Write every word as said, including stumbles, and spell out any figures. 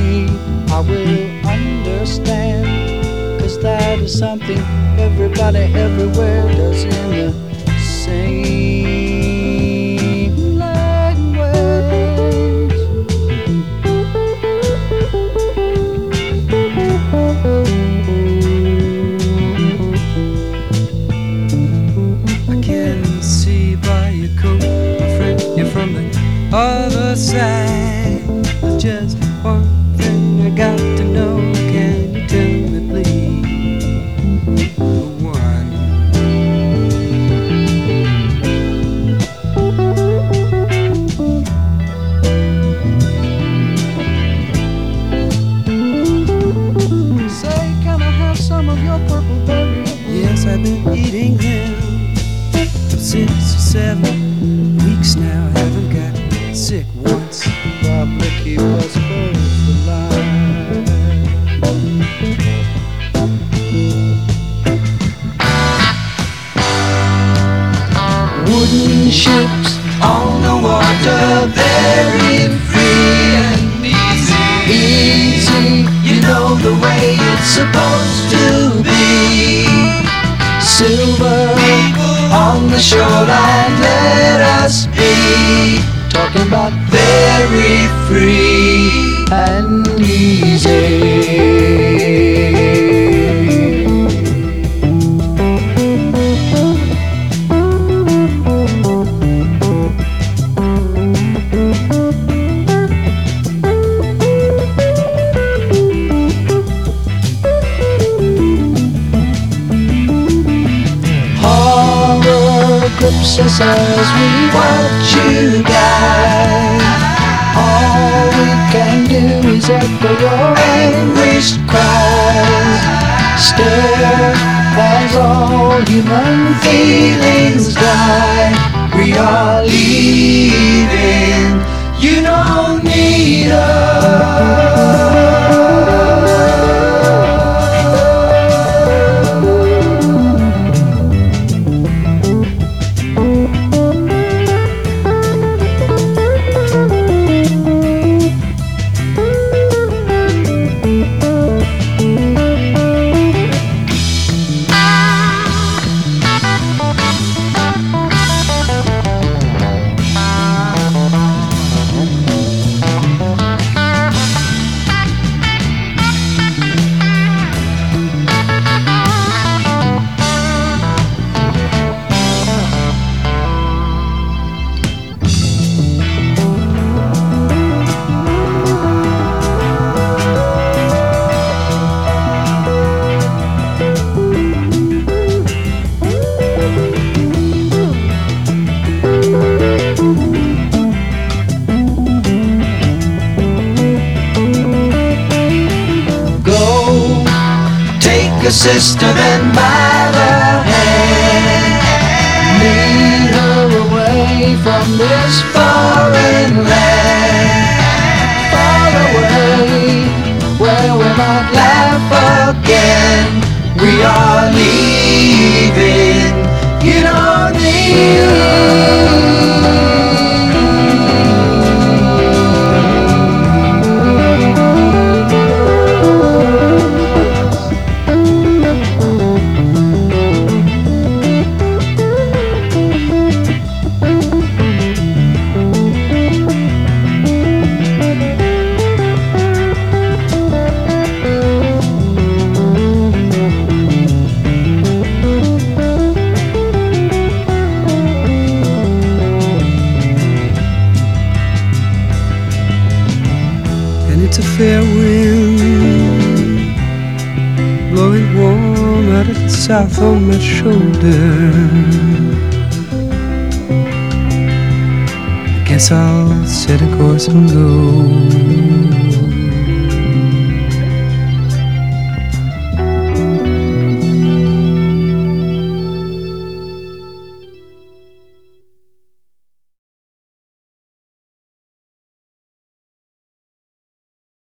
me, I will understand. 'Cause that is something everybody everywhere does in the same language. I can see by your coat, my friend, you're from the other side. Just one thing I got to know, can you tell me please? One. Say, can I have some of your purple berries? Yes, I've been eating them for six or seven weeks now. I haven't got sick once. Probably keep us both alive. Wooden ships on the water, very free and easy. Easy, you know the way it's supposed to be. Silver on the shoreline, let us be. Talking about very free and easy. Horror grips us as we watch you die. All we can do is echo your anguished cries. Stare as all human feelings die. We are leaving, you don't need us. Your sister then by the hand, lead her away from this foreign land, far away where we might laugh again. We are leaving, you don't need It's a fair wind blowing warm out of the south on my shoulder. I guess I'll set a course and go.